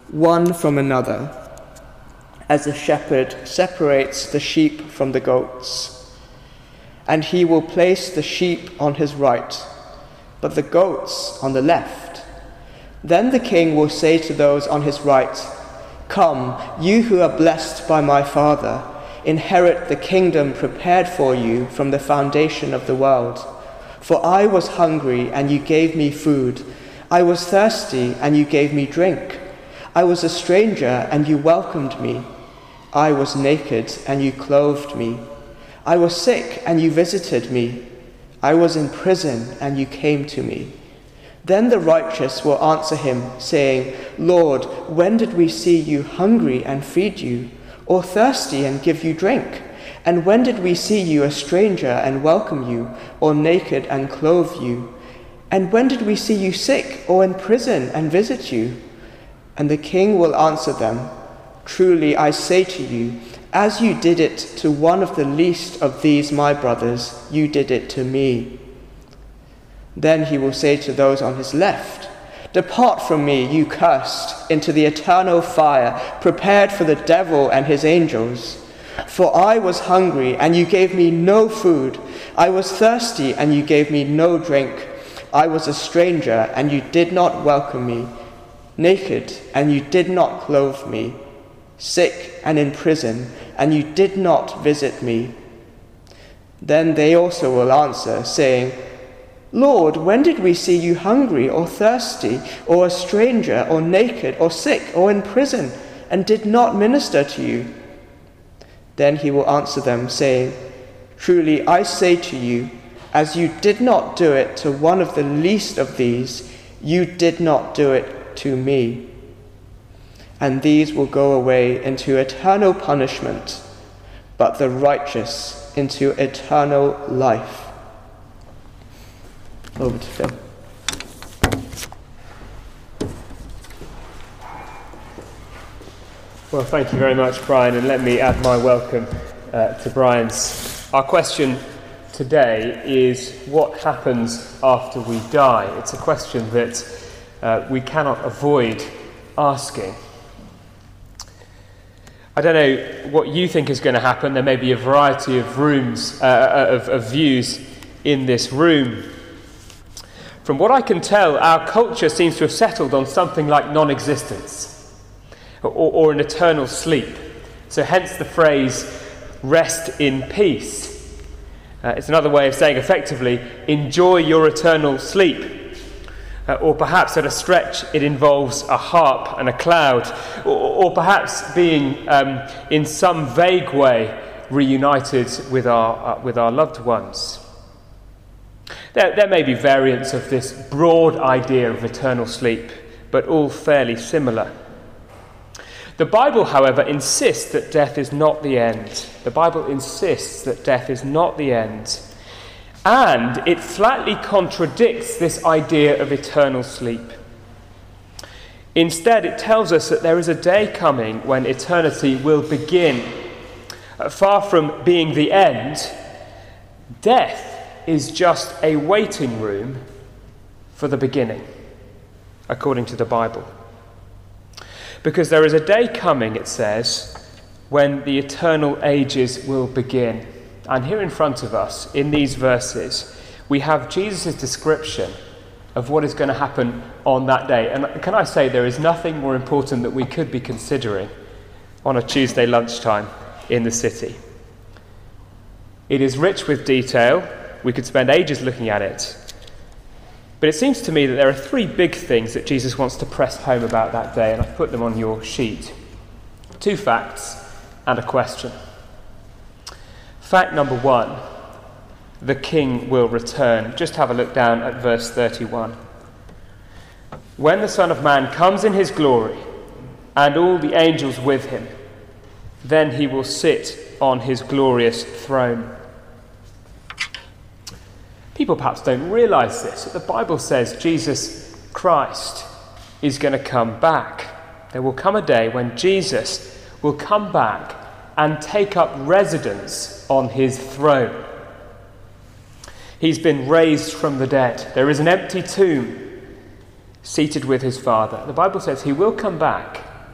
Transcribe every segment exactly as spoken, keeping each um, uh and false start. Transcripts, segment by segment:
one from another, as a shepherd separates the sheep from the goats. And he will place the sheep on his right, but the goats on the left. Then the king will say to those on his right, 'Come, you who are blessed by my Father, inherit the kingdom prepared for you from the foundation of the world. For I was hungry, and you gave me food. I was thirsty, and you gave me drink. I was a stranger, and you welcomed me. I was naked, and you clothed me. I was sick, and you visited me. I was in prison, and you came to me.' Then the righteous will answer him, saying, 'Lord, when did we see you hungry and feed you, or thirsty and give you drink? And when did we see you a stranger and welcome you, or naked and clothe you? And when did we see you sick or in prison and visit you?' And the king will answer them, 'Truly I say to you, as you did it to one of the least of these my brothers, you did it to me.' Then he will say to those on his left, 'Depart from me, you cursed, into the eternal fire prepared for the devil and his angels. For I was hungry, and you gave me no food. I was thirsty, and you gave me no drink. I was a stranger, and you did not welcome me. Naked, and you did not clothe me. Sick and in prison, and you did not visit me.' Then they also will answer, saying, 'Lord, when did we see you hungry or thirsty, or a stranger, or naked, or sick, or in prison, and did not minister to you?' Then he will answer them, saying, 'Truly I say to you, as you did not do it to one of the least of these, you did not do it to me.' And these will go away into eternal punishment, but the righteous into eternal life." Over to Phil. Well, thank you very much, Brian, and let me add my welcome uh, to Brian's. Our question today is, what happens after we die? It's a question that uh, we cannot avoid asking. I don't know what you think is going to happen. There may be a variety of rooms, uh, of, of views in this room. From what I can tell, our culture seems to have settled on something like non-existence, or, or an eternal sleep. So hence the phrase, "rest in peace." Uh, it's another way of saying, effectively, enjoy your eternal sleep. Uh, or perhaps at a stretch it involves a harp and a cloud, or, or perhaps being um, in some vague way reunited with our, uh, with our loved ones. There, there may be variants of this broad idea of eternal sleep, but all fairly similar. The Bible, however, insists that death is not the end. The Bible insists that death is not the end. And it flatly contradicts this idea of eternal sleep. Instead, it tells us that there is a day coming when eternity will begin. Uh, far from being the end, death is just a waiting room for the beginning, according to the Bible. Because there is a day coming, it says, when the eternal ages will begin. And here in front of us, in these verses, we have Jesus' description of what is going to happen on that day. And can I say, there is nothing more important that we could be considering on a Tuesday lunchtime in the city. It is rich with detail. We could spend ages looking at it. But it seems to me that there are three big things that Jesus wants to press home about that day, and I've put them on your sheet. Two facts and a question. Fact number one, the King will return. Just have a look down at verse thirty-one. When the Son of Man comes in his glory, and all the angels with him, then he will sit on his glorious throne. People perhaps don't realise this, but the Bible says Jesus Christ is going to come back. There will come a day when Jesus will come back and take up residence on his throne. He's been raised from the dead. There is an empty tomb, seated with his Father. The Bible says he will come back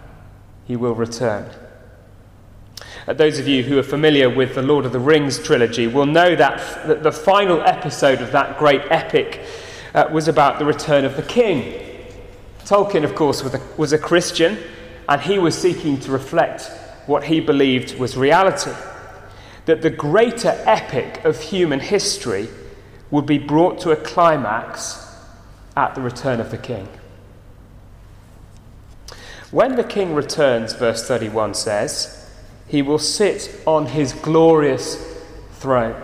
he will return. Uh, those of you who are familiar with the Lord of the Rings trilogy will know that, that the final episode of that great epic uh, was about the return of the king. Tolkien, of course, was a, was a Christian, and he was seeking to reflect what he believed was reality, that the greater epic of human history would be brought to a climax at the return of the king. When the king returns, verse thirty-one says, he will sit on his glorious throne.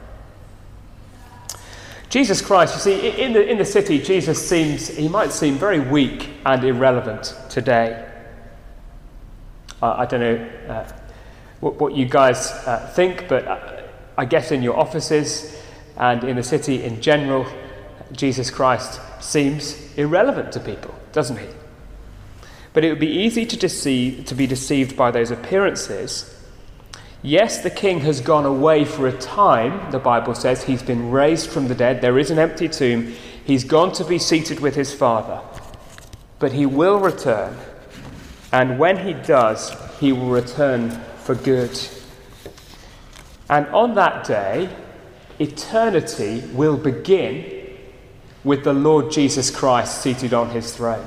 Jesus Christ, you see, in the, in the city, Jesus seems, he might seem very weak and irrelevant today. Uh, I don't know uh, what, what you guys uh, think, but uh, I guess in your offices and in the city in general, Jesus Christ seems irrelevant to people, doesn't he? But it would be easy to deceive, to be deceived by those appearances. Yes, the king has gone away for a time, the Bible says. He's been raised from the dead. There is an empty tomb. He's gone to be seated with his Father. But he will return. And when he does, he will return for good. And on that day, eternity will begin with the Lord Jesus Christ seated on his throne.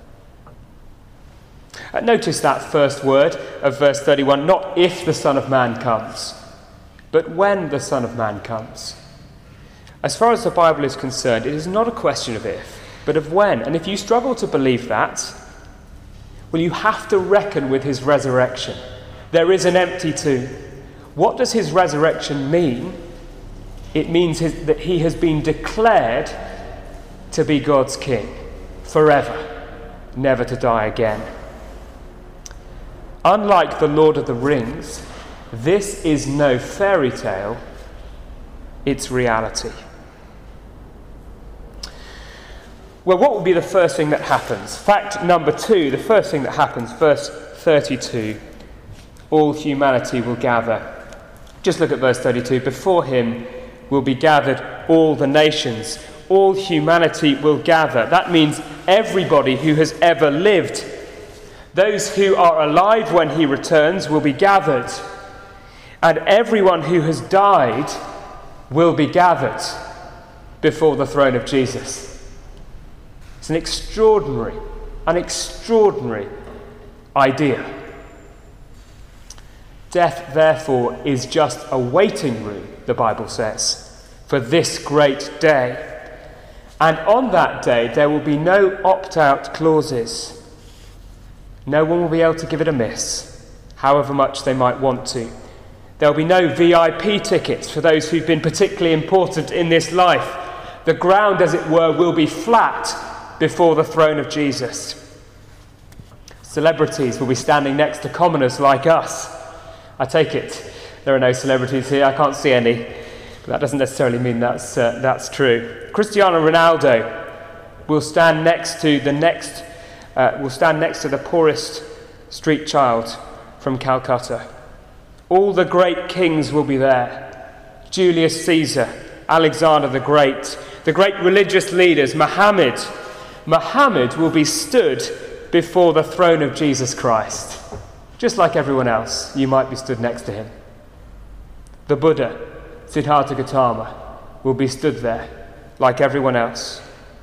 Uh, notice that first word of verse thirty-one, not if the Son of Man comes, but when the Son of Man comes. As far as the Bible is concerned, it is not a question of if, but of when. And if you struggle to believe that, well, you have to reckon with his resurrection. There is an empty tomb. What does his resurrection mean? It means his, that he has been declared to be God's king forever, never to die again. Unlike the Lord of the Rings, this is no fairy tale, it's reality. Well, what will be the first thing that happens? Fact number two, the first thing that happens, verse thirty-two, all humanity will gather. Just look at verse thirty-two. Before him will be gathered all the nations. All humanity will gather. That means everybody who has ever lived. Those who are alive when he returns will be gathered. And everyone who has died will be gathered before the throne of Jesus. It's an extraordinary, an extraordinary idea. Death, therefore, is just a waiting room, the Bible says, for this great day. And on that day, there will be no opt-out clauses. No one will be able to give it a miss, however much they might want to. There will be no V I P tickets for those who've been particularly important in this life. The ground, as it were, will be flat before the throne of Jesus. Celebrities will be standing next to commoners like us. I take it there are no celebrities here. I can't see any. But that doesn't necessarily mean that's, uh, that's true. Cristiano Ronaldo will stand next to the next Uh, will stand next to the poorest street child from Calcutta. All the great kings will be there. Julius Caesar, Alexander the Great, the great religious leaders, Muhammad. Muhammad will be stood before the throne of Jesus Christ. Just like everyone else, you might be stood next to him. The Buddha, Siddhartha Gautama, will be stood there like everyone else.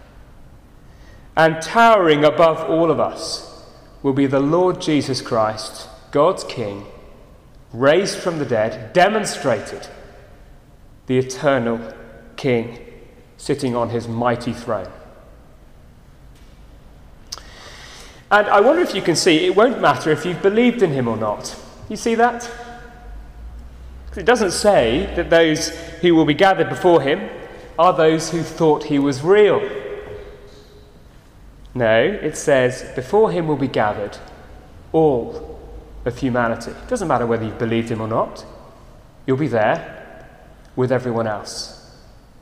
And towering above all of us will be the Lord Jesus Christ, God's King, raised from the dead, demonstrated, the eternal King, sitting on his mighty throne. And I wonder if you can see, it won't matter if you've believed in him or not. You see that? It doesn't say that those who will be gathered before him are those who thought he was real. No, it says, before him will be gathered all of humanity. It doesn't matter whether you've believed him or not. You'll be there with everyone else.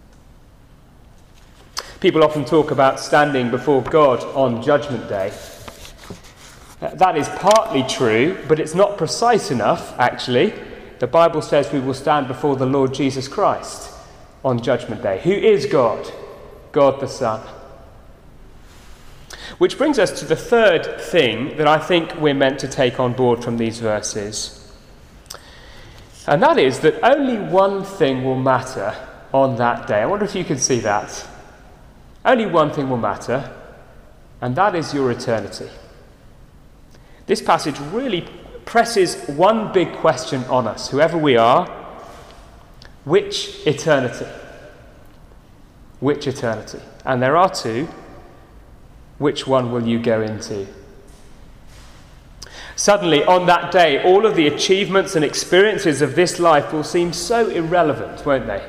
People often talk about standing before God on Judgment Day. That is partly true, but it's not precise enough, actually. The Bible says we will stand before the Lord Jesus Christ on Judgment Day. Who is God? God the Son. Which brings us to the third thing that I think we're meant to take on board from these verses. And that is that only one thing will matter on that day. I wonder if you can see that. Only one thing will matter, and that is your eternity. This passage really presses one big question on us, whoever we are. Which eternity? Which eternity? And there are two. Which one will you go into? Suddenly, on that day, all of the achievements and experiences of this life will seem so irrelevant, won't they?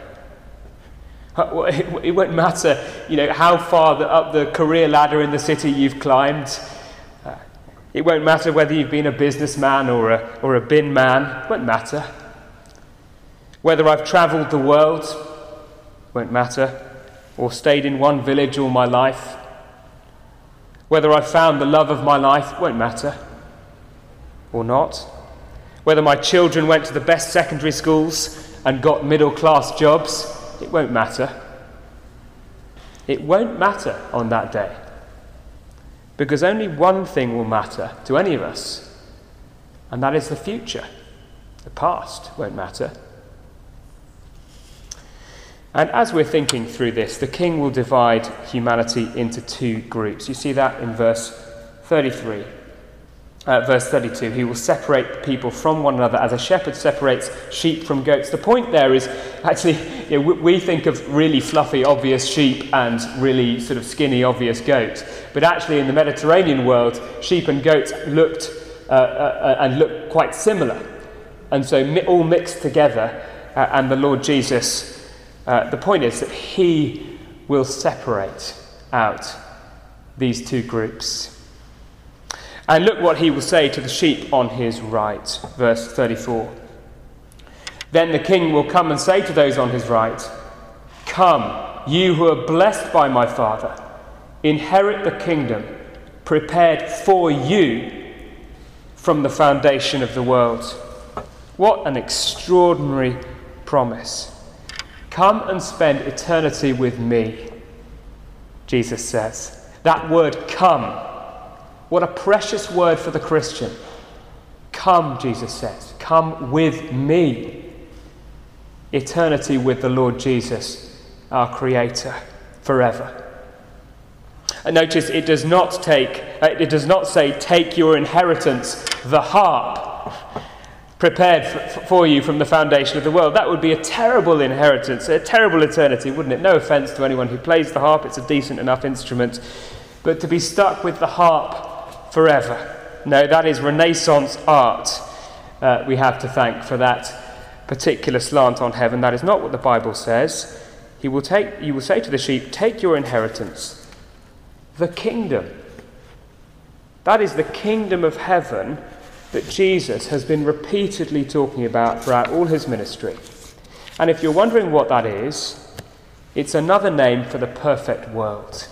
It won't matter, you know, how far the, up the career ladder in the city you've climbed. It won't matter whether you've been a businessman or a, or a bin man. It won't matter. Whether I've travelled the world, won't matter. Or stayed in one village all my life. Whether I've found the love of my life, won't matter. Or not. Whether my children went to the best secondary schools and got middle-class jobs, it won't matter. It won't matter on that day. Because only one thing will matter to any of us, and that is the future. The past won't matter. And as we're thinking through this, the king will divide humanity into two groups. You see that in verse thirty-three. Uh, verse thirty-two, he will separate the people from one another as a shepherd separates sheep from goats. The point there is actually, you know, we think of really fluffy, obvious sheep and really sort of skinny, obvious goats. But actually in the Mediterranean world, sheep and goats looked uh, uh, and looked quite similar. And so mi- all mixed together, uh, and the Lord Jesus, uh, the point is that he will separate out these two groups. And look what he will say to the sheep on his right, verse thirty-four. Then the king will come and say to those on his right, "Come, you who are blessed by my Father, inherit the kingdom prepared for you from the foundation of the world." What an extraordinary promise. Come and spend eternity with me, Jesus says. That word come. What a precious word for the Christian. Come, Jesus says. Come with me. Eternity with the Lord Jesus, our Creator, forever. And notice it does not take, it does not say, take your inheritance, the harp, prepared for, for you from the foundation of the world. That would be a terrible inheritance, a terrible eternity, wouldn't it? No offence to anyone who plays the harp, it's a decent enough instrument. But to be stuck with the harp forever. No, that is Renaissance art. Uh, we have to thank for that particular slant on heaven. That is not what the Bible says. He will take, you will say to the sheep, take your inheritance, the kingdom. That is the kingdom of heaven that Jesus has been repeatedly talking about throughout all his ministry. And if you're wondering what that is, it's another name for the perfect world.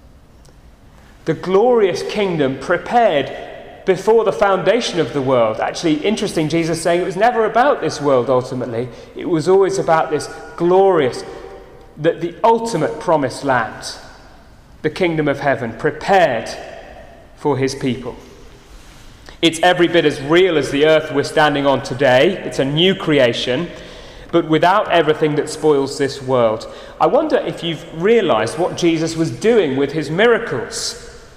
The glorious kingdom prepared before the foundation of the world. Actually, interesting, Jesus saying it was never about this world ultimately. It was always about this glorious, the, the ultimate promised land, the kingdom of heaven, prepared for his people. It's every bit as real as the earth we're standing on today. It's a new creation, but without everything that spoils this world. I wonder if you've realised what Jesus was doing with his miracles.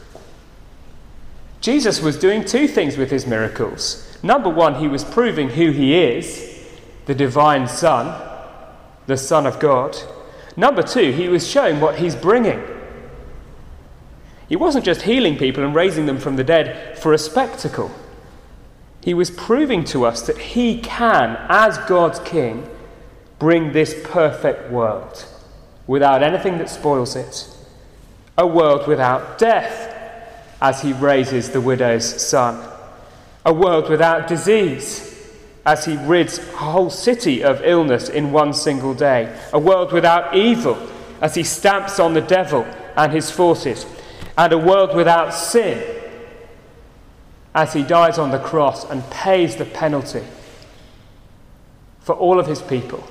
Jesus was doing two things with his miracles. Number one, he was proving who he is, the divine Son, the Son of God. Number two, he was showing what he's bringing. He wasn't just healing people and raising them from the dead for a spectacle. He was proving to us that he can, as God's King, bring this perfect world without anything that spoils it. A world without death, as he raises the widow's son. A world without disease, as he rids a whole city of illness in one single day. A world without evil, as he stamps on the devil and his forces. And a world without sin, as he dies on the cross and pays the penalty for all of his people,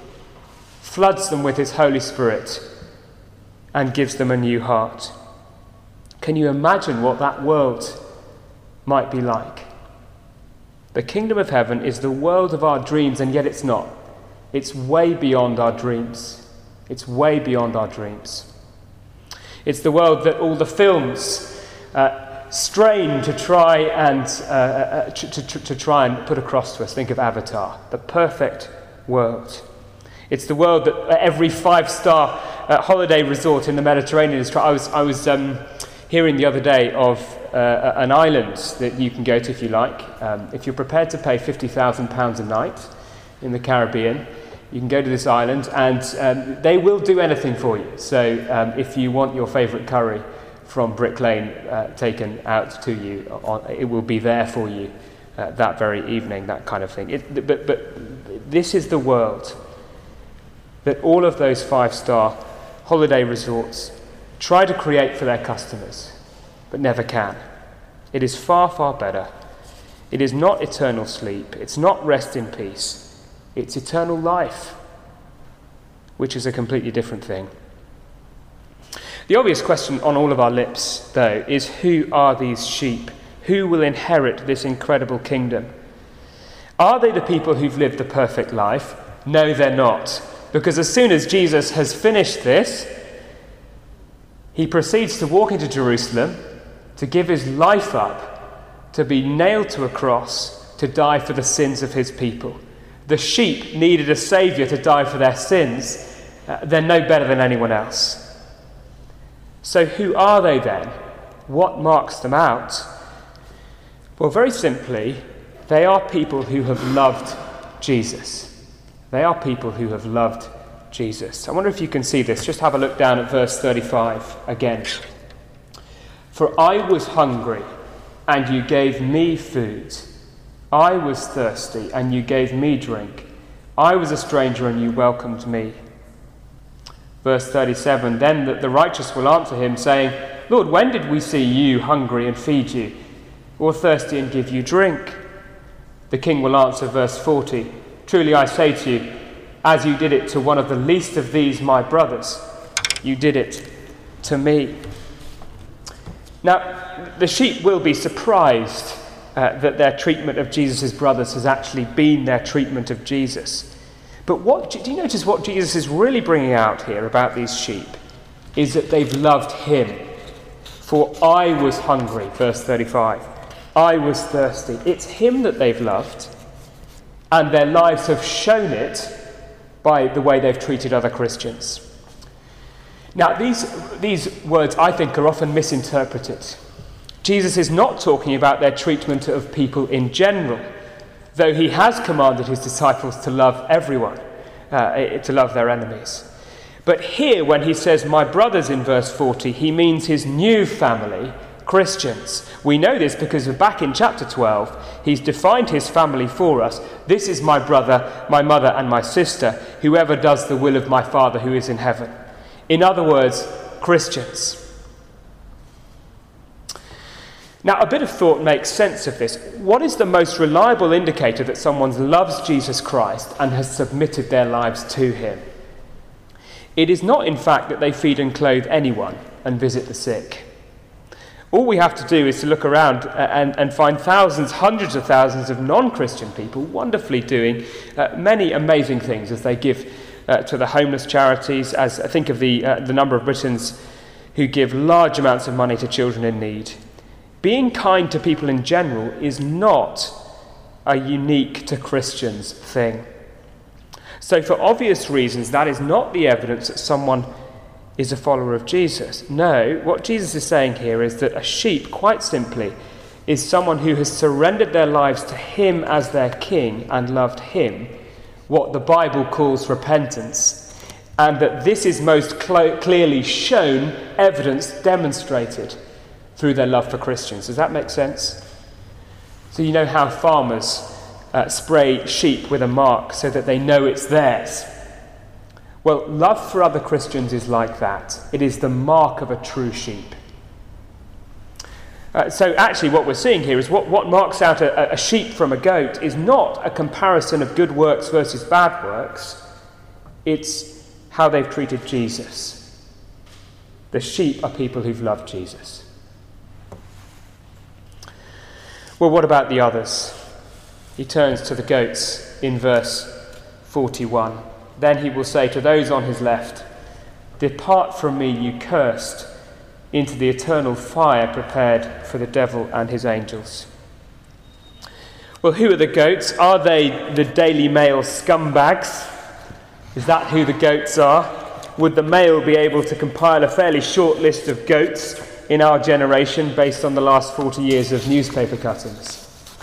floods them with his Holy Spirit, and gives them a new heart. Can you imagine what that world might be like? The kingdom of heaven is the world of our dreams, and yet it's not. It's way beyond our dreams. It's way beyond our dreams. It's the world that all the films uh, strain to try and uh, uh, to, to, to try and put across to us. Think of Avatar, the perfect world. It's the world that every five-star uh, holiday resort in the Mediterranean is trying. I was I was um, hearing the other day of uh, an island that you can go to if you like. Um, if you're prepared to pay fifty thousand pounds a night in the Caribbean, you can go to this island, and um, they will do anything for you. So um, if you want your favourite curry from Brick Lane uh, taken out to you, on, it will be there for you uh, that very evening, that kind of thing. It, but, but this is the world that all of those five-star holiday resorts try to create for their customers, but never can. It is far, far better. It is not eternal sleep. It's not rest in peace. It's eternal life, which is a completely different thing. The obvious question on all of our lips, though, is who are these sheep? Who will inherit this incredible kingdom? Are they the people who've lived the perfect life? No, they're not. Because as soon as Jesus has finished this, he proceeds to walk into Jerusalem, to give his life up, to be nailed to a cross, to die for the sins of his people. The sheep needed a saviour to die for their sins. Uh, they're no better than anyone else. So who are they then? What marks them out? Well, very simply, they are people who have loved Jesus. They are people who have loved Jesus. I wonder if you can see this. Just have a look down at verse thirty-five again. For I was hungry, and you gave me food. I was thirsty, and you gave me drink. I was a stranger, and you welcomed me. Verse thirty-seven, then the, the righteous will answer him, saying, Lord, when did we see you hungry and feed you, or thirsty and give you drink? The king will answer, verse forty, truly I say to you, as you did it to one of the least of these my brothers, you did it to me. Now, the sheep will be surprised uh, that their treatment of Jesus' brothers has actually been their treatment of Jesus. But what do you notice what Jesus is really bringing out here about these sheep is that they've loved him. For I was hungry, verse thirty-five. I was thirsty. It's him that they've loved, and their lives have shown it by the way they've treated other Christians. Now, these, these words, I think, are often misinterpreted. Jesus is not talking about their treatment of people in general, though he has commanded his disciples to love everyone, uh, to love their enemies. But here, when he says, my brothers in verse forty, he means his new family, Christians. We know this because back in chapter twelve, he's defined his family for us. This is my brother, my mother, and my sister, whoever does the will of my Father who is in heaven. In other words, Christians. Now, a bit of thought makes sense of this. What is the most reliable indicator that someone loves Jesus Christ and has submitted their lives to him? It is not, in fact, that they feed and clothe anyone and visit the sick. All we have to do is to look around and, and find thousands, hundreds of thousands of non-Christian people wonderfully doing uh, many amazing things as they give uh, to the homeless charities, as I think of the, uh, the number of Britons who give large amounts of money to children in need. Being kind to people in general is not a unique to Christians thing. So for obvious reasons, that is not the evidence that someone is a follower of Jesus. No, what Jesus is saying here is that a sheep, quite simply, is someone who has surrendered their lives to him as their king and loved him, what the Bible calls repentance, and that this is most cl- clearly shown, evidenced, demonstrated through their love for Christians. Does that make sense? So you know how farmers uh, spray sheep with a mark so that they know it's theirs. Well, love for other Christians is like that. It is the mark of a true sheep. Uh, so actually what we're seeing here is what, what marks out a, a sheep from a goat is not a comparison of good works versus bad works. It's how they've treated Jesus. The sheep are people who've loved Jesus. Well, what about the others? He turns to the goats in verse forty-one. Then he will say to those on his left, "Depart from me, you cursed, into the eternal fire prepared for the devil and his angels." Well, who are the goats? Are they the Daily Mail scumbags? Is that who the goats are? Would the Mail be able to compile a fairly short list of goats in our generation based on the last forty years of newspaper cuttings?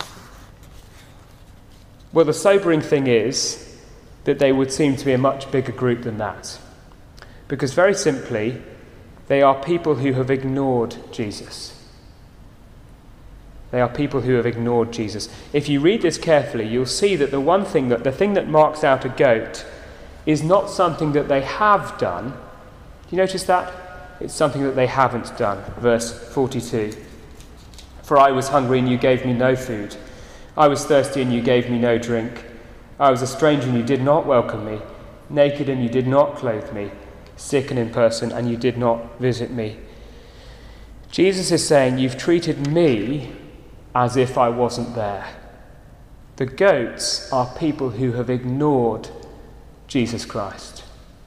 Well, the sobering thing is that they would seem to be a much bigger group than that. Because very simply, they are people who have ignored Jesus. They are people who have ignored Jesus. If you read this carefully, you'll see that the one thing that the thing that marks out a goat is not something that they have done. Do you notice that? It's something that they haven't done. Verse forty-two. "For I was hungry and you gave me no food. I was thirsty and you gave me no drink. I was a stranger and you did not welcome me. Naked and you did not clothe me. Sick and in person and you did not visit me." Jesus is saying, you've treated me as if I wasn't there. The goats are people who have ignored Jesus Christ.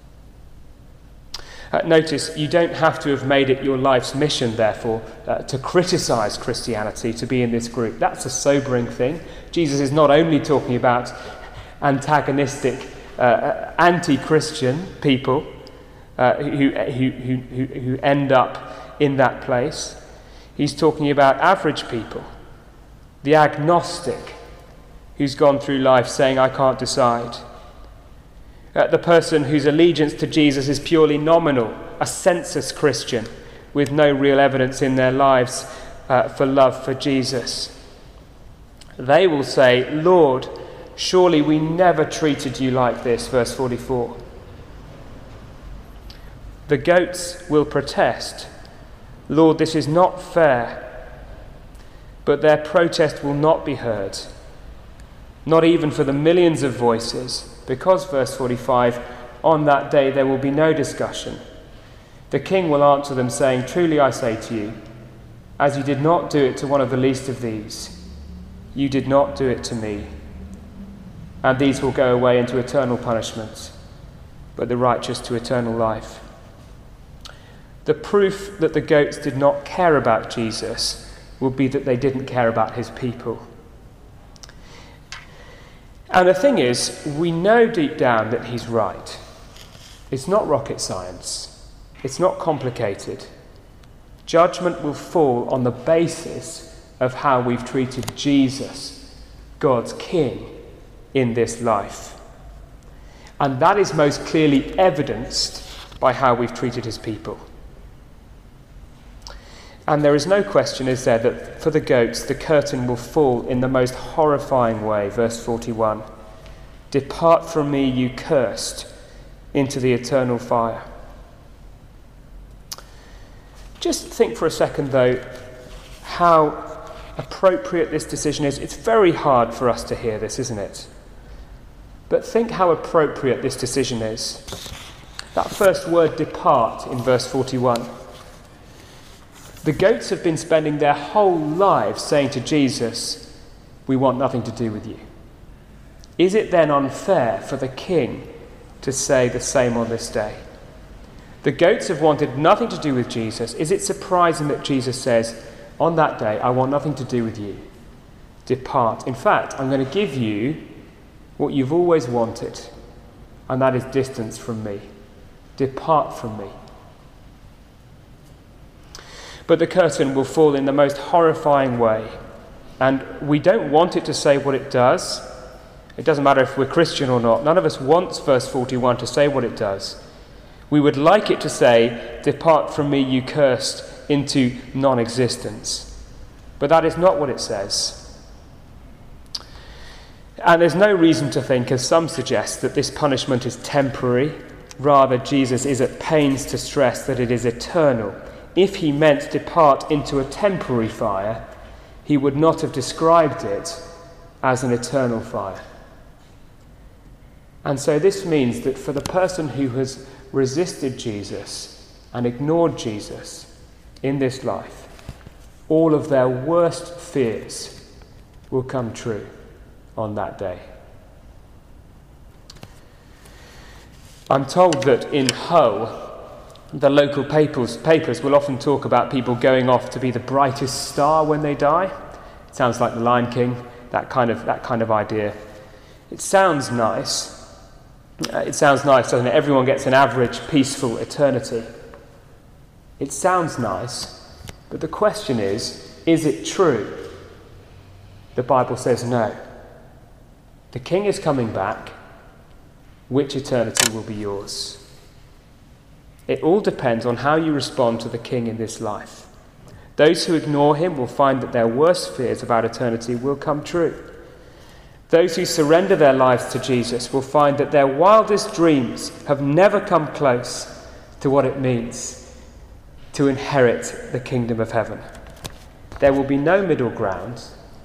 Uh, notice, you don't have to have made it your life's mission, therefore, uh, to criticize Christianity, to be in this group. That's a sobering thing. Jesus is not only talking about antagonistic, uh, anti-Christian people uh, who, who, who, who, who end up in that place. He's talking about average people. The agnostic who's gone through life saying, I can't decide. Uh, the person whose allegiance to Jesus is purely nominal, a census Christian with no real evidence in their lives uh, for love for Jesus. They will say, Lord, surely we never treated you like this, verse forty-four. The goats will protest, Lord, this is not fair. But their protest will not be heard, not even for the millions of voices, because, verse forty-five, on that day there will be no discussion. The king will answer them, saying, truly I say to you, as you did not do it to one of the least of these, you did not do it to me. And these will go away into eternal punishment, but the righteous to eternal life. The proof that the goats did not care about Jesus will be that they didn't care about his people. And the thing is, we know deep down that he's right. It's not rocket science. It's not complicated. Judgment will fall on the basis of how we've treated Jesus, God's King, in this life. And that is most clearly evidenced by how we've treated his people. And there is no question, is there, that for the goats the curtain will fall in the most horrifying way. Verse forty-one. Depart from me, you cursed, into the eternal fire. Just think for a second, though, how appropriate this decision is. It's very hard for us to hear this, isn't it? But think how appropriate this decision is. That first word, depart, in verse forty-one. The goats have been spending their whole lives saying to Jesus, we want nothing to do with you. Is it then unfair for the king to say the same on this day? The goats have wanted nothing to do with Jesus. Is it surprising that Jesus says, on that day, I want nothing to do with you. Depart. In fact, I'm going to give you what you've always wanted, and that is distance from me. Depart from me. But the curtain will fall in the most horrifying way. And we don't want it to say what it does. It doesn't matter if we're Christian or not. None of us wants verse forty-one to say what it does. We would like it to say, depart from me, you cursed, into non-existence. But that is not what it says. And there's no reason to think, as some suggest, that this punishment is temporary. Rather, Jesus is at pains to stress that it is eternal. If he meant depart into a temporary fire, he would not have described it as an eternal fire. And so this means that for the person who has resisted Jesus and ignored Jesus in this life, all of their worst fears will come true on that day. I'm told that in Hull, the local papers, papers will often talk about people going off to be the brightest star when they die. It sounds like The Lion King, that kind of, that kind of idea. It sounds nice. Uh, it sounds nice, doesn't it? Everyone gets an average, peaceful eternity. It sounds nice, but the question is, is it true? The Bible says no. The King is coming back. Which eternity will be yours? It all depends on how you respond to the King in this life. Those who ignore him will find that their worst fears about eternity will come true. Those who surrender their lives to Jesus will find that their wildest dreams have never come close to what it means to inherit the kingdom of heaven. There will be no middle ground,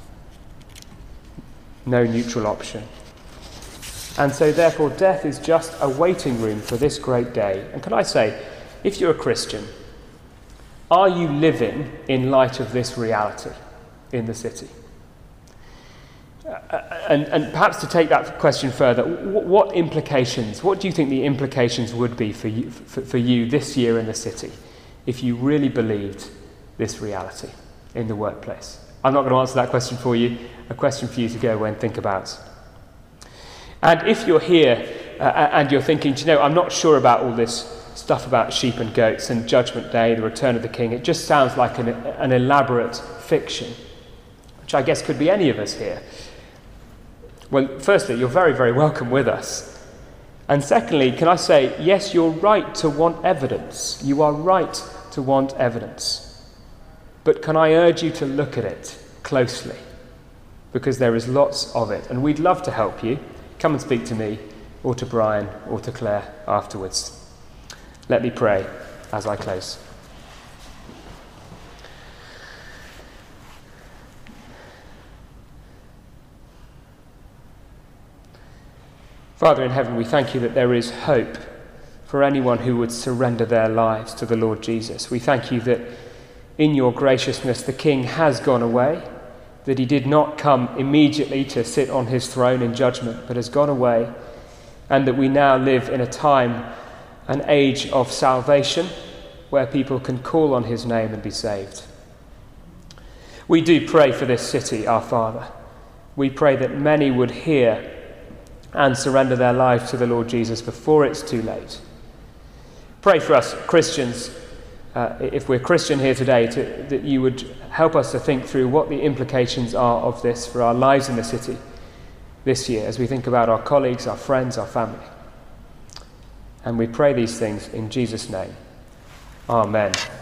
no neutral option. And so therefore death is just a waiting room for this great day. And can I say, if you're a Christian, are you living in light of this reality in the city? Uh, and, and perhaps to take that question further, what, what implications, what do you think the implications would be for you, for, for you this year in the city if you really believed this reality in the workplace? I'm not going to answer that question for you, a question for you to go away and think about. And if you're here uh, and you're thinking, do you know, I'm not sure about all this stuff about sheep and goats and Judgment Day, the return of the King, it just sounds like an, an elaborate fiction, which I guess could be any of us here. Well, firstly, you're very, very welcome with us. And secondly, can I say, yes, you're right to want evidence. You are right to want evidence. But can I urge you to look at it closely? Because there is lots of it. And we'd love to help you. Come and speak to me, or to Brian, or to Claire afterwards. Let me pray as I close. Father in heaven, we thank you that there is hope for anyone who would surrender their lives to the Lord Jesus. We thank you that in your graciousness the King has gone away, that he did not come immediately to sit on his throne in judgment, but has gone away, and that we now live in a time, an age of salvation, where people can call on his name and be saved. We do pray for this city, our Father. We pray that many would hear and surrender their lives to the Lord Jesus before it's too late. Pray for us Christians, Uh, if we're Christian here today, to, that you would help us to think through what the implications are of this for our lives in the city this year as we think about our colleagues, our friends, our family. And we pray these things in Jesus' name. Amen.